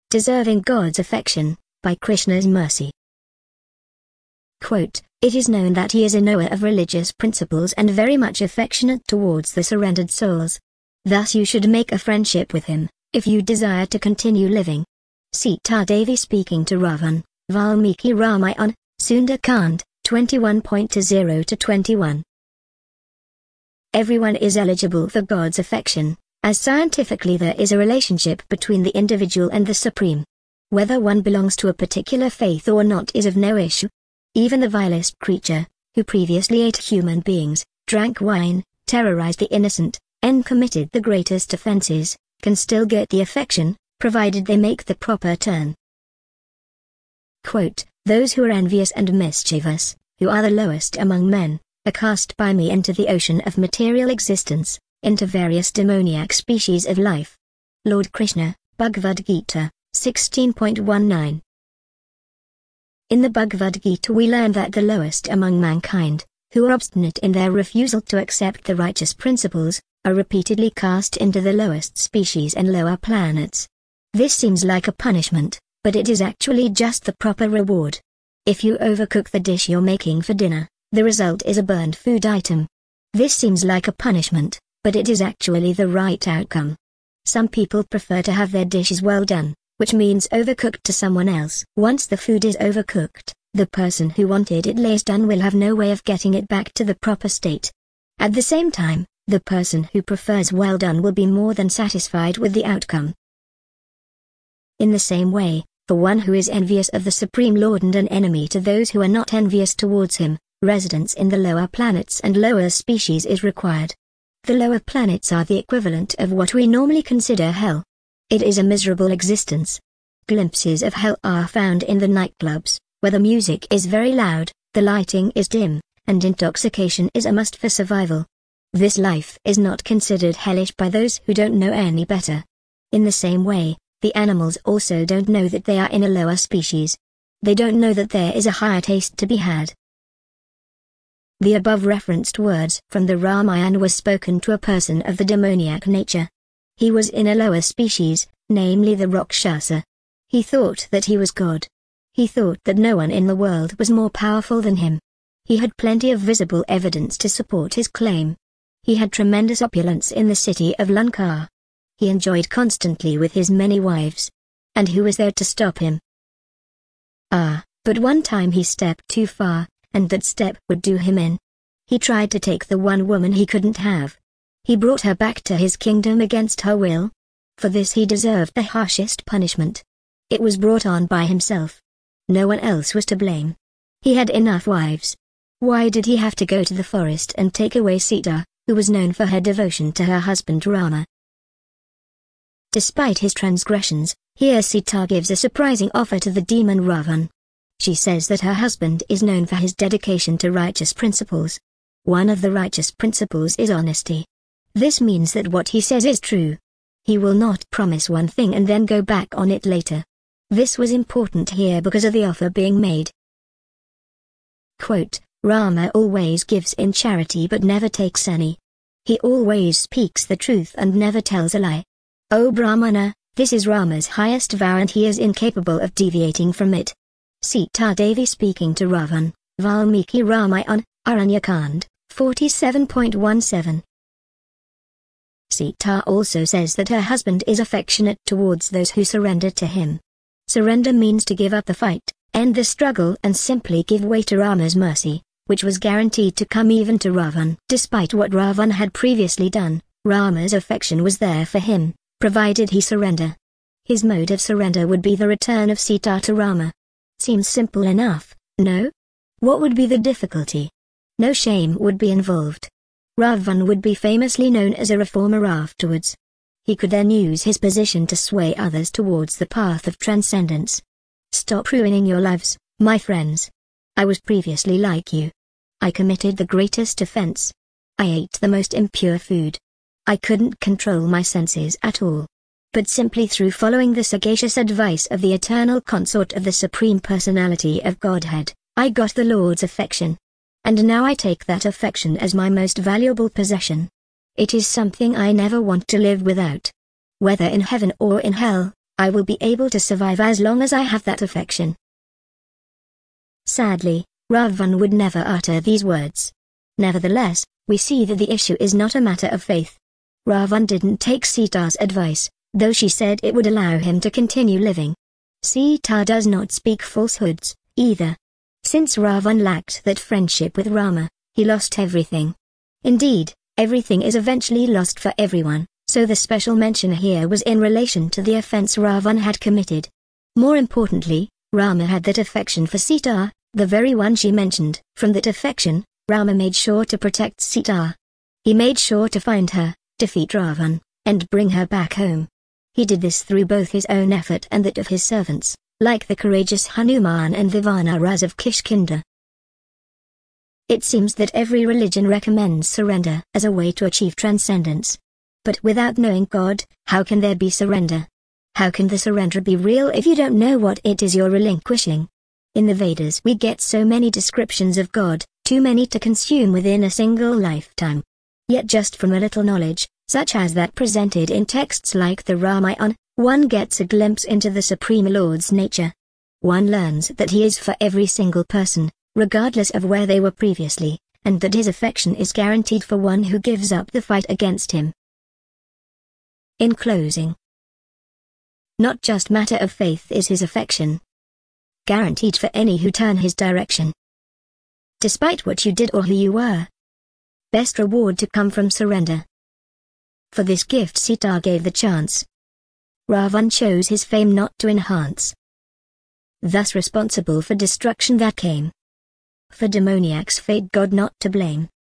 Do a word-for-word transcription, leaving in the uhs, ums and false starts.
Deserving God's Affection, by Krishna's Mercy. Quote, it is known that he is a knower of religious principles and very much affectionate towards the surrendered souls. Thus you should make a friendship with him, if you desire to continue living. Sita Devi speaking to Ravan, Valmiki Ramayana, Sundar-Kand, twenty-one point zero to twenty-one. Everyone is eligible for God's affection, as scientifically there is a relationship between the individual and the Supreme. Whether one belongs to a particular faith or not is of no issue. Even the vilest creature, who previously ate human beings, drank wine, terrorized the innocent, and committed the greatest offenses, can still get the affection, provided they make the proper turn. Quote, those who are envious and mischievous, who are the lowest among men, are cast by me into the ocean of material existence, into various demoniac species of life. Lord Krishna, Bhagavad Gita, sixteen point nineteen. In the Bhagavad Gita we learn that the lowest among mankind, who are obstinate in their refusal to accept the righteous principles, are repeatedly cast into the lowest species and lower planets. This seems like a punishment, but it is actually just the proper reward. If you overcook the dish you're making for dinner, the result is a burned food item. This seems like a punishment, but it is actually the right outcome. Some people prefer to have their dishes well done, which means overcooked to someone else. Once the food is overcooked, the person who wanted it less done will have no way of getting it back to the proper state. At the same time, the person who prefers well done will be more than satisfied with the outcome. In the same way, the one who is envious of the Supreme Lord and an enemy to those who are not envious towards him, residence in the lower planets and lower species is required. The lower planets are the equivalent of what we normally consider hell. It is a miserable existence. Glimpses of hell are found in the nightclubs, where the music is very loud, the lighting is dim, and intoxication is a must for survival. This life is not considered hellish by those who don't know any better. In the same way, the animals also don't know that they are in a lower species. They don't know that there is a higher taste to be had. The above referenced words from the Ramayana was spoken to a person of the demoniac nature. He was in a lower species, namely the Rakshasa. He thought that he was God. He thought that no one in the world was more powerful than him. He had plenty of visible evidence to support his claim. He had tremendous opulence in the city of Lanka. He enjoyed constantly with his many wives. And who was there to stop him? Ah, but one time he stepped too far, and that step would do him in. He tried to take the one woman he couldn't have. He brought her back to his kingdom against her will. For this he deserved the harshest punishment. It was brought on by himself. No one else was to blame. He had enough wives. Why did he have to go to the forest and take away Sita, who was known for her devotion to her husband Rama? Despite his transgressions, here Sita gives a surprising offer to the demon Ravan. She says that her husband is known for his dedication to righteous principles. One of the righteous principles is honesty. This means that what he says is true. He will not promise one thing and then go back on it later. This was important here because of the offer being made. Quote, Rama always gives in charity but never takes any. He always speaks the truth and never tells a lie. O Brahmana, this is Rama's highest vow and he is incapable of deviating from it. Sita Devi speaking to Ravan, Valmiki Ramayana, Aranyakand, forty-seven point seventeen. Sita also says that her husband is affectionate towards those who surrender to him. Surrender means to give up the fight, end the struggle and simply give way to Rama's mercy, which was guaranteed to come even to Ravan. Despite what Ravan had previously done, Rama's affection was there for him, provided he surrender. His mode of surrender would be the return of Sita to Rama. Seems simple enough, no? What would be the difficulty? No shame would be involved. Ravan would be famously known as a reformer afterwards. He could then use his position to sway others towards the path of transcendence. Stop ruining your lives, my friends. I was previously like you. I committed the greatest offense. I ate the most impure food. I couldn't control my senses at all. But simply through following the sagacious advice of the eternal consort of the Supreme Personality of Godhead, I got the Lord's affection. And now I take that affection as my most valuable possession. It is something I never want to live without. Whether in heaven or in hell, I will be able to survive as long as I have that affection. Sadly, Ravan would never utter these words. Nevertheless, we see that the issue is not a matter of faith. Ravan didn't take Sita's advice, though she said it would allow him to continue living. Sita does not speak falsehoods, either. Since Ravan lacked that friendship with Rama, he lost everything. Indeed, everything is eventually lost for everyone, so the special mention here was in relation to the offense Ravan had committed. More importantly, Rama had that affection for Sita, the very one she mentioned. From that affection, Rama made sure to protect Sita. He made sure to find her, defeat Ravan, and bring her back home. He did this through both his own effort and that of his servants, like the courageous Hanuman and Vivanaras of Kishkinda. It seems that every religion recommends surrender as a way to achieve transcendence. But without knowing God, how can there be surrender? How can the surrender be real if you don't know what it is you're relinquishing? In the Vedas we get so many descriptions of God, too many to consume within a single lifetime. Yet just from a little knowledge, such as that presented in texts like the Ramayana, one gets a glimpse into the Supreme Lord's nature. One learns that he is for every single person, regardless of where they were previously, and that his affection is guaranteed for one who gives up the fight against him. In closing, not just matter of faith is his affection, guaranteed for any who turn his direction. Despite what you did or who you were, best reward to come from surrender. For this gift Sita gave the chance. Ravan chose his fame not to enhance, thus responsible for destruction that came. For demoniac's fate God not to blame.